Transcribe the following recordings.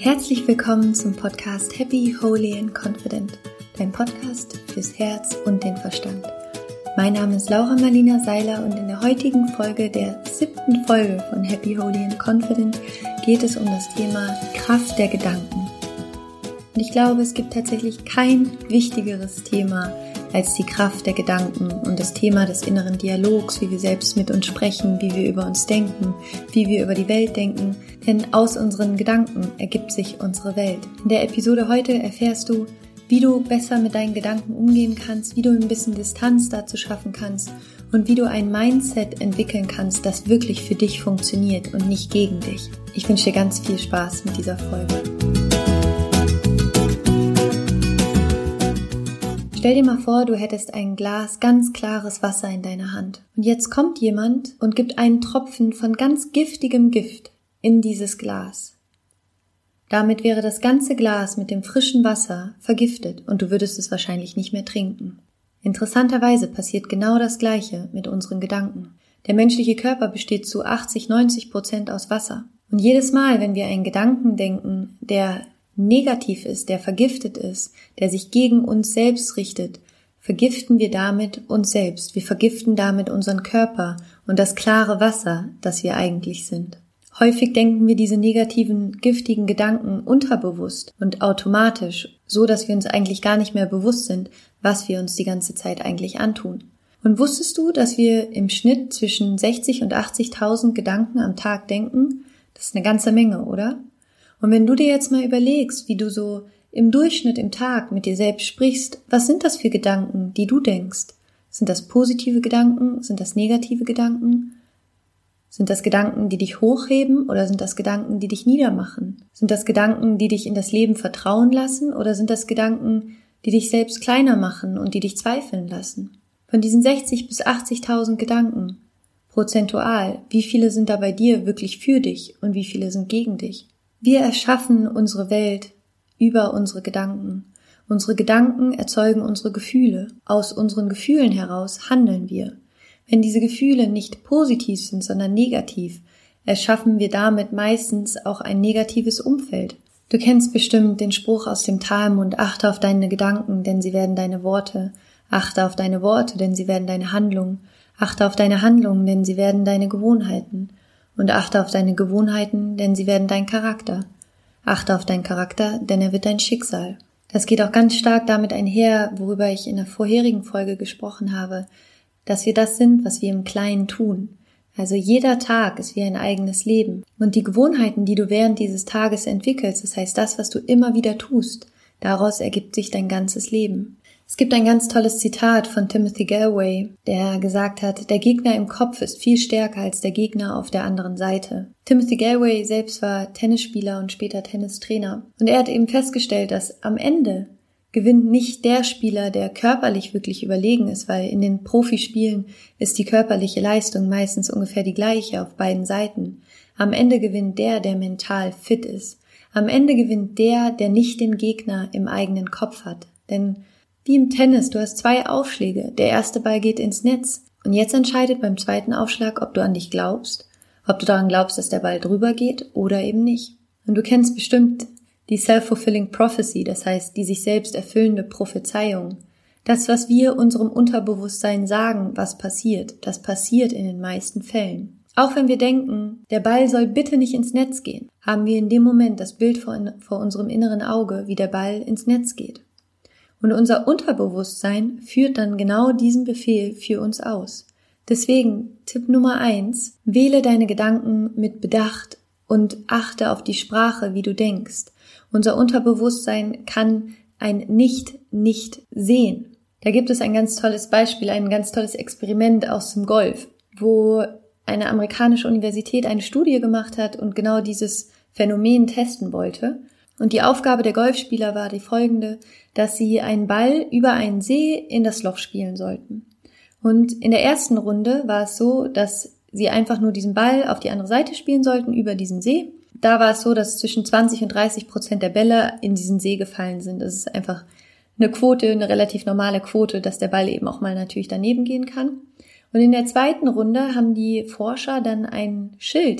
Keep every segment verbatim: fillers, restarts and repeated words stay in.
Herzlich willkommen zum Podcast Happy, Holy and Confident, dein Podcast fürs Herz und den Verstand. Mein Name ist Laura Marlina Seiler und in der heutigen Folge, der siebten Folge von Happy, Holy and Confident, geht es um das Thema Kraft der Gedanken. Und ich glaube, es gibt tatsächlich kein wichtigeres Thema als die Kraft der Gedanken und das Thema des inneren Dialogs, wie wir selbst mit uns sprechen, wie wir über uns denken, wie wir über die Welt denken. Denn aus unseren Gedanken ergibt sich unsere Welt. In der Episode heute erfährst du, wie du besser mit deinen Gedanken umgehen kannst, wie du ein bisschen Distanz dazu schaffen kannst und wie du ein Mindset entwickeln kannst, das wirklich für dich funktioniert und nicht gegen dich. Ich wünsche dir ganz viel Spaß mit dieser Folge. Stell dir mal vor, du hättest ein Glas ganz klares Wasser in deiner Hand. Und jetzt kommt jemand und gibt einen Tropfen von ganz giftigem Gift in dieses Glas. Damit wäre das ganze Glas mit dem frischen Wasser vergiftet und du würdest es wahrscheinlich nicht mehr trinken. Interessanterweise passiert genau das Gleiche mit unseren Gedanken. Der menschliche Körper besteht zu achtzig, neunzig Prozent aus Wasser. Und jedes Mal, wenn wir einen Gedanken denken, der negativ ist, der vergiftet ist, der sich gegen uns selbst richtet, vergiften wir damit uns selbst. Wir vergiften damit unseren Körper und das klare Wasser, das wir eigentlich sind. Häufig denken wir diese negativen, giftigen Gedanken unterbewusst und automatisch, so dass wir uns eigentlich gar nicht mehr bewusst sind, was wir uns die ganze Zeit eigentlich antun. Und wusstest du, dass wir im Schnitt zwischen sechzig und achtzigtausend Gedanken am Tag denken? Das ist eine ganze Menge, oder? Und wenn du dir jetzt mal überlegst, wie du so im Durchschnitt im Tag mit dir selbst sprichst, was sind das für Gedanken, die du denkst? Sind das positive Gedanken? Sind das negative Gedanken? Sind das Gedanken, die dich hochheben oder sind das Gedanken, die dich niedermachen? Sind das Gedanken, die dich in das Leben vertrauen lassen oder sind das Gedanken, die dich selbst kleiner machen und die dich zweifeln lassen? Von diesen sechzig bis achtzigtausend Gedanken, prozentual, wie viele sind da bei dir wirklich für dich und wie viele sind gegen dich? Wir erschaffen unsere Welt über unsere Gedanken. Unsere Gedanken erzeugen unsere Gefühle. Aus unseren Gefühlen heraus handeln wir. Wenn diese Gefühle nicht positiv sind, sondern negativ, erschaffen wir damit meistens auch ein negatives Umfeld. Du kennst bestimmt den Spruch aus dem Talmud, achte auf deine Gedanken, denn sie werden deine Worte. Achte auf deine Worte, denn sie werden deine Handlungen. Achte auf deine Handlungen, denn sie werden deine Gewohnheiten. Und achte auf deine Gewohnheiten, denn sie werden dein Charakter. Achte auf deinen Charakter, denn er wird dein Schicksal. Das geht auch ganz stark damit einher, worüber ich in der vorherigen Folge gesprochen habe, dass wir das sind, was wir im Kleinen tun. Also jeder Tag ist wie ein eigenes Leben. Und die Gewohnheiten, die du während dieses Tages entwickelst, das heißt das, was du immer wieder tust, daraus ergibt sich dein ganzes Leben. Es gibt ein ganz tolles Zitat von Timothy Gallwey, der gesagt hat, der Gegner im Kopf ist viel stärker als der Gegner auf der anderen Seite. Timothy Gallwey selbst war Tennisspieler und später Tennistrainer. Und er hat eben festgestellt, dass am Ende gewinnt nicht der Spieler, der körperlich wirklich überlegen ist, weil in den Profispielen ist die körperliche Leistung meistens ungefähr die gleiche auf beiden Seiten. Am Ende gewinnt der, der mental fit ist. Am Ende gewinnt der, der nicht den Gegner im eigenen Kopf hat. Denn wie im Tennis, du hast zwei Aufschläge. Der erste Ball geht ins Netz. Und jetzt entscheidet beim zweiten Aufschlag, ob du an dich glaubst, ob du daran glaubst, dass der Ball drüber geht oder eben nicht. Und du kennst bestimmt die Self-Fulfilling Prophecy, das heißt die sich selbst erfüllende Prophezeiung. Das, was wir unserem Unterbewusstsein sagen, was passiert, das passiert in den meisten Fällen. Auch wenn wir denken, der Ball soll bitte nicht ins Netz gehen, haben wir in dem Moment das Bild vor, in, vor unserem inneren Auge, wie der Ball ins Netz geht. Und unser Unterbewusstsein führt dann genau diesen Befehl für uns aus. Deswegen Tipp Nummer eins, wähle deine Gedanken mit Bedacht und achte auf die Sprache, wie du denkst. Unser Unterbewusstsein kann ein Nicht nicht sehen. Da gibt es ein ganz tolles Beispiel, ein ganz tolles Experiment aus dem Golf, wo eine amerikanische Universität eine Studie gemacht hat und genau dieses Phänomen testen wollte. Und die Aufgabe der Golfspieler war die folgende, dass sie einen Ball über einen See in das Loch spielen sollten. Und in der ersten Runde war es so, dass sie einfach nur diesen Ball auf die andere Seite spielen sollten, über diesen See. Da war es so, dass zwischen zwanzig und dreißig Prozent der Bälle in diesen See gefallen sind. Das ist einfach eine Quote, eine relativ normale Quote, dass der Ball eben auch mal natürlich daneben gehen kann. Und in der zweiten Runde haben die Forscher dann ein Schild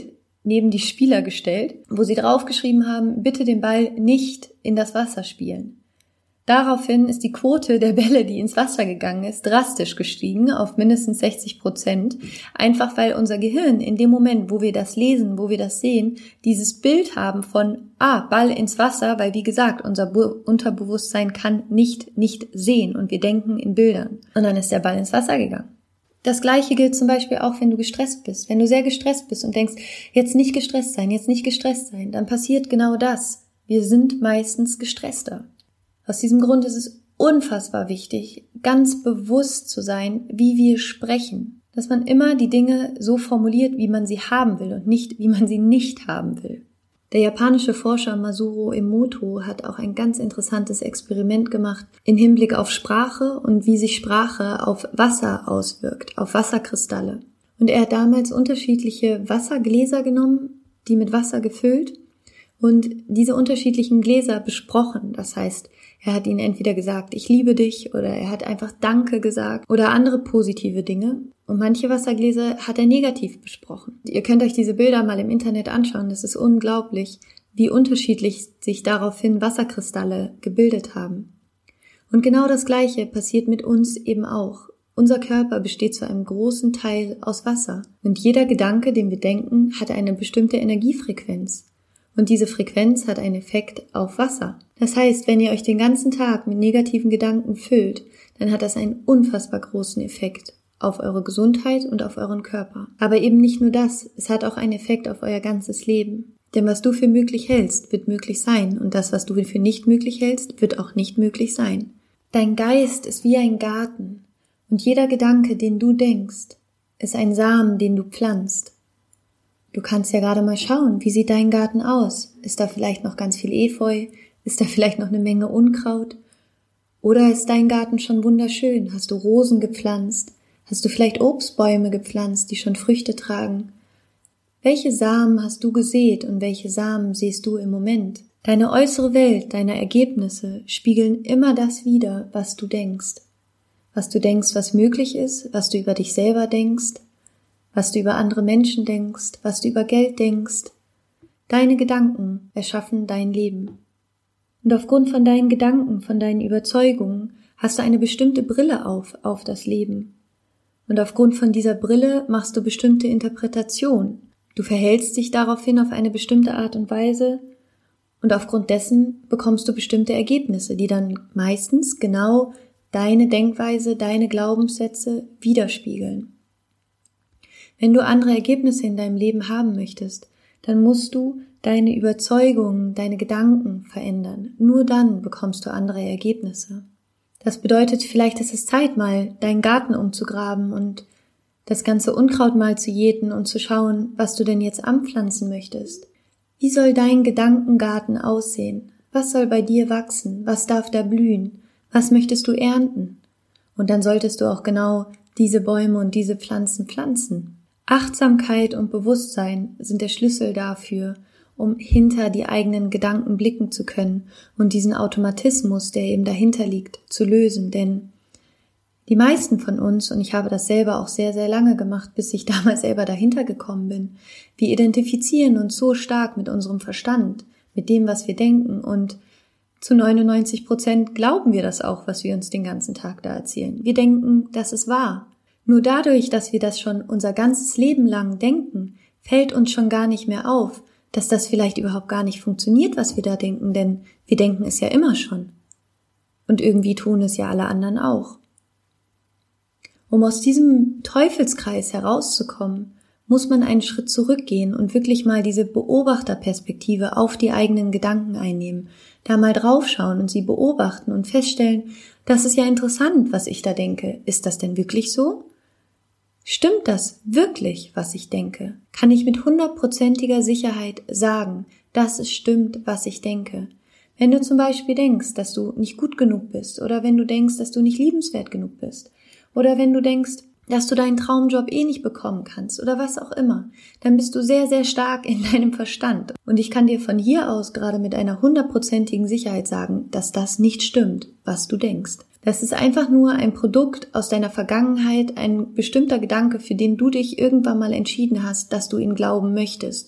neben die Spieler gestellt, wo sie draufgeschrieben haben, bitte den Ball nicht in das Wasser spielen. Daraufhin ist die Quote der Bälle, die ins Wasser gegangen ist, drastisch gestiegen auf mindestens sechzig Prozent. Einfach weil unser Gehirn in dem Moment, wo wir das lesen, wo wir das sehen, dieses Bild haben von, ah, Ball ins Wasser, weil wie gesagt, unser Bu- Unterbewusstsein kann nicht nicht sehen und wir denken in Bildern. Und dann ist der Ball ins Wasser gegangen. Das Gleiche gilt zum Beispiel auch, wenn du gestresst bist. Wenn du sehr gestresst bist und denkst, jetzt nicht gestresst sein, jetzt nicht gestresst sein, dann passiert genau das. Wir sind meistens gestresster. Aus diesem Grund ist es unfassbar wichtig, ganz bewusst zu sein, wie wir sprechen. Dass man immer die Dinge so formuliert, wie man sie haben will und nicht, wie man sie nicht haben will. Der japanische Forscher Masaru Emoto hat auch ein ganz interessantes Experiment gemacht im Hinblick auf Sprache und wie sich Sprache auf Wasser auswirkt, auf Wasserkristalle. Und er hat damals unterschiedliche Wassergläser genommen, die mit Wasser gefüllt, und diese unterschiedlichen Gläser besprochen. Das heißt, er hat ihnen entweder gesagt, ich liebe dich, oder er hat einfach Danke gesagt oder andere positive Dinge. Und manche Wassergläser hat er negativ besprochen. Ihr könnt euch diese Bilder mal im Internet anschauen. Das ist unglaublich, wie unterschiedlich sich daraufhin Wasserkristalle gebildet haben. Und genau das Gleiche passiert mit uns eben auch. Unser Körper besteht zu einem großen Teil aus Wasser. Und jeder Gedanke, den wir denken, hat eine bestimmte Energiefrequenz. Und diese Frequenz hat einen Effekt auf Wasser. Das heißt, wenn ihr euch den ganzen Tag mit negativen Gedanken füllt, dann hat das einen unfassbar großen Effekt auf eure Gesundheit und auf euren Körper. Aber eben nicht nur das, es hat auch einen Effekt auf euer ganzes Leben. Denn was du für möglich hältst, wird möglich sein. Und das, was du für nicht möglich hältst, wird auch nicht möglich sein. Dein Geist ist wie ein Garten. Und jeder Gedanke, den du denkst, ist ein Samen, den du pflanzt. Du kannst ja gerade mal schauen, wie sieht dein Garten aus? Ist da vielleicht noch ganz viel Efeu? Ist da vielleicht noch eine Menge Unkraut? Oder ist dein Garten schon wunderschön? Hast du Rosen gepflanzt? Hast du vielleicht Obstbäume gepflanzt, die schon Früchte tragen? Welche Samen hast du gesät und welche Samen siehst du im Moment? Deine äußere Welt, deine Ergebnisse spiegeln immer das wider, was du denkst. Was du denkst, was möglich ist, was du über dich selber denkst, was du über andere Menschen denkst, was du über Geld denkst. Deine Gedanken erschaffen dein Leben. Und aufgrund von deinen Gedanken, von deinen Überzeugungen, hast du eine bestimmte Brille auf, auf das Leben. Und aufgrund von dieser Brille machst du bestimmte Interpretationen. Du verhältst dich daraufhin auf eine bestimmte Art und Weise und aufgrund dessen bekommst du bestimmte Ergebnisse, die dann meistens genau deine Denkweise, deine Glaubenssätze widerspiegeln. Wenn du andere Ergebnisse in deinem Leben haben möchtest, dann musst du deine Überzeugungen, deine Gedanken verändern. Nur dann bekommst du andere Ergebnisse. Das bedeutet, vielleicht ist es Zeit, mal deinen Garten umzugraben und das ganze Unkraut mal zu jäten und zu schauen, was du denn jetzt anpflanzen möchtest. Wie soll dein Gedankengarten aussehen? Was soll bei dir wachsen? Was darf da blühen? Was möchtest du ernten? Und dann solltest du auch genau diese Bäume und diese Pflanzen pflanzen. Achtsamkeit und Bewusstsein sind der Schlüssel dafür, um hinter die eigenen Gedanken blicken zu können und diesen Automatismus, der eben dahinter liegt, zu lösen. Denn die meisten von uns, und ich habe das selber auch sehr, sehr lange gemacht, bis ich damals selber dahinter gekommen bin, wir identifizieren uns so stark mit unserem Verstand, mit dem, was wir denken, und zu neunundneunzig Prozent glauben wir das auch, was wir uns den ganzen Tag da erzählen. Wir denken, das ist wahr. Nur dadurch, dass wir das schon unser ganzes Leben lang denken, fällt uns schon gar nicht mehr auf, dass das vielleicht überhaupt gar nicht funktioniert, was wir da denken, denn wir denken es ja immer schon. Und irgendwie tun es ja alle anderen auch. Um aus diesem Teufelskreis herauszukommen, muss man einen Schritt zurückgehen und wirklich mal diese Beobachterperspektive auf die eigenen Gedanken einnehmen, da mal draufschauen und sie beobachten und feststellen, das ist ja interessant, was ich da denke. Ist das denn wirklich so? Stimmt das wirklich, was ich denke? Kann ich mit hundertprozentiger Sicherheit sagen, dass es stimmt, was ich denke? Wenn du zum Beispiel denkst, dass du nicht gut genug bist, oder wenn du denkst, dass du nicht liebenswert genug bist, oder wenn du denkst, dass du deinen Traumjob eh nicht bekommen kannst, oder was auch immer, dann bist du sehr, sehr stark in deinem Verstand. Und ich kann dir von hier aus gerade mit einer hundertprozentigen Sicherheit sagen, dass das nicht stimmt, was du denkst. Das ist einfach nur ein Produkt aus deiner Vergangenheit, ein bestimmter Gedanke, für den du dich irgendwann mal entschieden hast, dass du ihn glauben möchtest.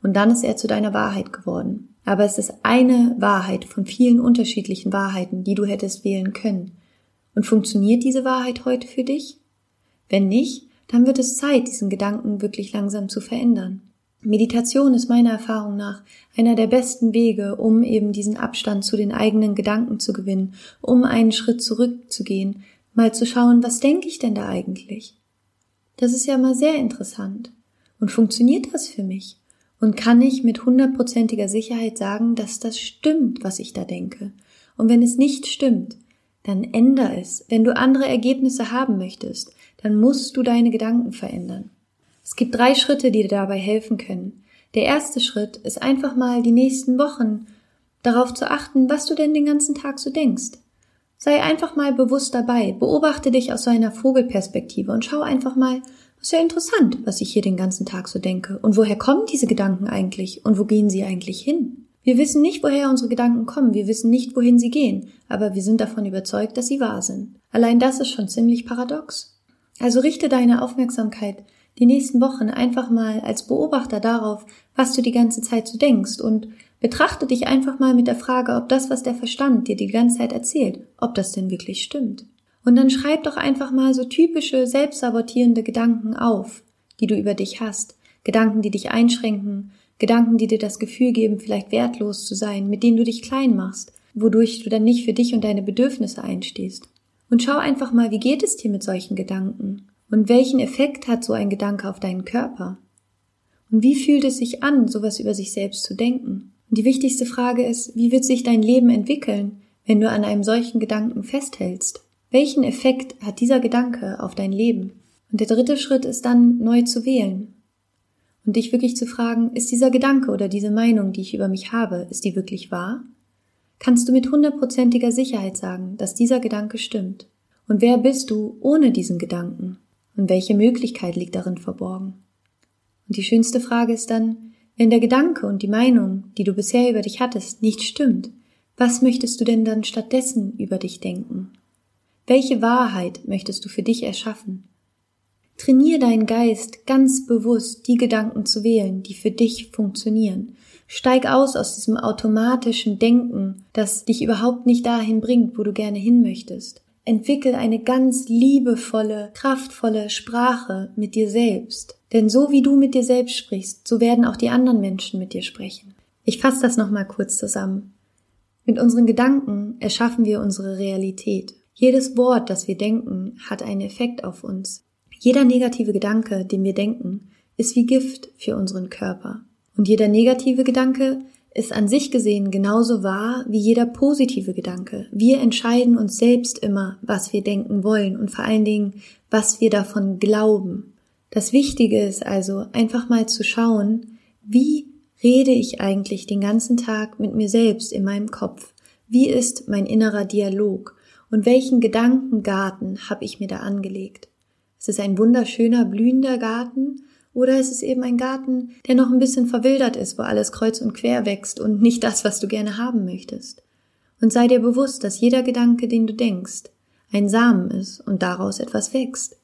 und dann ist er zu deiner Wahrheit geworden. Aber es ist eine Wahrheit von vielen unterschiedlichen Wahrheiten, die du hättest wählen können. Und funktioniert diese Wahrheit heute für dich? Wenn nicht, dann wird es Zeit, diesen Gedanken wirklich langsam zu verändern. Meditation ist meiner Erfahrung nach einer der besten Wege, um eben diesen Abstand zu den eigenen Gedanken zu gewinnen, um einen Schritt zurückzugehen, mal zu schauen, was denke ich denn da eigentlich? Das ist ja mal sehr interessant. Und funktioniert das für mich? Und kann ich mit hundertprozentiger Sicherheit sagen, dass das stimmt, was ich da denke? Und wenn es nicht stimmt, dann änder es. Wenn du andere Ergebnisse haben möchtest, dann musst du deine Gedanken verändern. Es gibt drei Schritte, die dir dabei helfen können. Der erste Schritt ist einfach mal die nächsten Wochen darauf zu achten, was du denn den ganzen Tag so denkst. Sei einfach mal bewusst dabei, beobachte dich aus so einer Vogelperspektive und schau einfach mal, ist ja interessant, was ich hier den ganzen Tag so denke. Und woher kommen diese Gedanken eigentlich? Und wo gehen sie eigentlich hin? Wir wissen nicht, woher unsere Gedanken kommen. Wir wissen nicht, wohin sie gehen. Aber wir sind davon überzeugt, dass sie wahr sind. Allein das ist schon ziemlich paradox. Also richte deine Aufmerksamkeit die nächsten Wochen einfach mal als Beobachter darauf, was du die ganze Zeit so denkst und betrachte dich einfach mal mit der Frage, ob das, was der Verstand dir die ganze Zeit erzählt, ob das denn wirklich stimmt. Und dann schreib doch einfach mal so typische, selbstsabotierende Gedanken auf, die du über dich hast. Gedanken, die dich einschränken, Gedanken, die dir das Gefühl geben, vielleicht wertlos zu sein, mit denen du dich klein machst, wodurch du dann nicht für dich und deine Bedürfnisse einstehst. Und schau einfach mal, wie geht es dir mit solchen Gedanken? Und welchen Effekt hat so ein Gedanke auf deinen Körper? Und wie fühlt es sich an, sowas über sich selbst zu denken? Und die wichtigste Frage ist, wie wird sich dein Leben entwickeln, wenn du an einem solchen Gedanken festhältst? Welchen Effekt hat dieser Gedanke auf dein Leben? Und der dritte Schritt ist dann, neu zu wählen. Und dich wirklich zu fragen, ist dieser Gedanke oder diese Meinung, die ich über mich habe, ist die wirklich wahr? Kannst du mit hundertprozentiger Sicherheit sagen, dass dieser Gedanke stimmt? Und wer bist du ohne diesen Gedanken? Und welche Möglichkeit liegt darin verborgen? Und die schönste Frage ist dann, wenn der Gedanke und die Meinung, die du bisher über dich hattest, nicht stimmt, was möchtest du denn dann stattdessen über dich denken? Welche Wahrheit möchtest du für dich erschaffen? Trainier deinen Geist ganz bewusst, die Gedanken zu wählen, die für dich funktionieren. Steig aus aus diesem automatischen Denken, das dich überhaupt nicht dahin bringt, wo du gerne hin möchtest. Entwickel eine ganz liebevolle, kraftvolle Sprache mit dir selbst. Denn so wie du mit dir selbst sprichst, so werden auch die anderen Menschen mit dir sprechen. Ich fasse das nochmal kurz zusammen. Mit unseren Gedanken erschaffen wir unsere Realität. Jedes Wort, das wir denken, hat einen Effekt auf uns. Jeder negative Gedanke, den wir denken, ist wie Gift für unseren Körper. Und jeder negative Gedanke ist an sich gesehen genauso wahr wie jeder positive Gedanke. Wir entscheiden uns selbst immer, was wir denken wollen und vor allen Dingen, was wir davon glauben. Das Wichtige ist also, einfach mal zu schauen, wie rede ich eigentlich den ganzen Tag mit mir selbst in meinem Kopf? Wie ist mein innerer Dialog? Und welchen Gedankengarten habe ich mir da angelegt? Ist es ein wunderschöner, blühender Garten? Oder ist es eben ein Garten, der noch ein bisschen verwildert ist, wo alles kreuz und quer wächst und nicht das, was du gerne haben möchtest? Und sei dir bewusst, dass jeder Gedanke, den du denkst, ein Samen ist und daraus etwas wächst.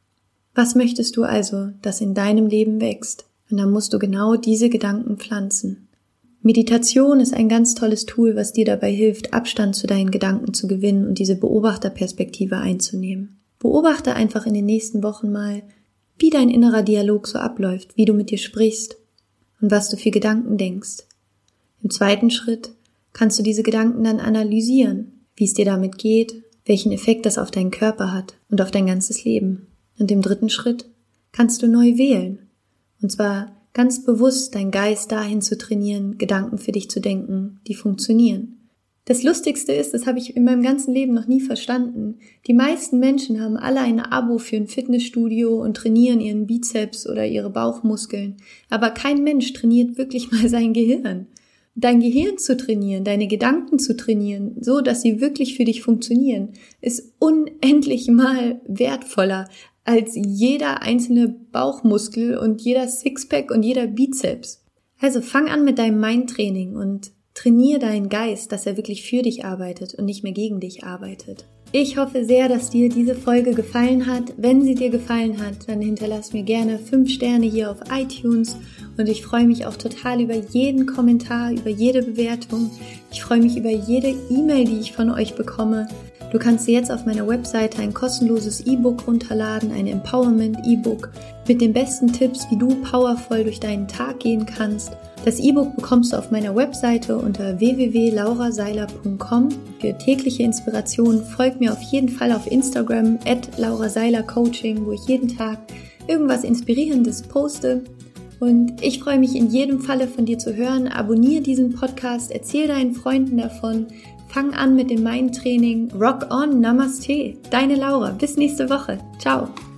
Was möchtest du also, dass in deinem Leben wächst? Und dann musst du genau diese Gedanken pflanzen. Meditation ist ein ganz tolles Tool, was dir dabei hilft, Abstand zu deinen Gedanken zu gewinnen und diese Beobachterperspektive einzunehmen. Beobachte einfach in den nächsten Wochen mal, wie dein innerer Dialog so abläuft, wie du mit dir sprichst und was du für Gedanken denkst. Im zweiten Schritt kannst du diese Gedanken dann analysieren, wie es dir damit geht, welchen Effekt das auf deinen Körper hat und auf dein ganzes Leben. Und im dritten Schritt kannst du neu wählen. Und zwar ganz bewusst deinen Geist dahin zu trainieren, Gedanken für dich zu denken, die funktionieren. Das Lustigste ist, das habe ich in meinem ganzen Leben noch nie verstanden. Die meisten Menschen haben alle ein Abo für ein Fitnessstudio und trainieren ihren Bizeps oder ihre Bauchmuskeln. Aber kein Mensch trainiert wirklich mal sein Gehirn. Dein Gehirn zu trainieren, deine Gedanken zu trainieren, so dass sie wirklich für dich funktionieren, ist unendlich mal wertvoller als jeder einzelne Bauchmuskel und jeder Sixpack und jeder Bizeps. Also fang an mit deinem Mindtraining und trainier deinen Geist, dass er wirklich für dich arbeitet und nicht mehr gegen dich arbeitet. Ich hoffe sehr, dass dir diese Folge gefallen hat. Wenn sie dir gefallen hat, dann hinterlass mir gerne fünf Sterne hier auf iTunes Und ich freue mich auch total über jeden Kommentar, über jede Bewertung. Ich freue mich über jede E-Mail, die ich von euch bekomme. Du kannst dir jetzt auf meiner Webseite ein kostenloses E-Book runterladen, ein Empowerment-E-Book mit den besten Tipps, wie du powervoll durch deinen Tag gehen kannst. Das E-Book bekommst du auf meiner Webseite unter w w w punkt laura seiler punkt com. Für tägliche Inspiration folg mir auf jeden Fall auf Instagram at laura seiler coaching, wo ich jeden Tag irgendwas Inspirierendes poste. Und ich freue mich in jedem Falle von dir zu hören. Abonniere diesen Podcast, erzähl deinen Freunden davon. Fang an mit dem Mind-Training. Rock on, Namaste. Deine Laura. Bis nächste Woche. Ciao.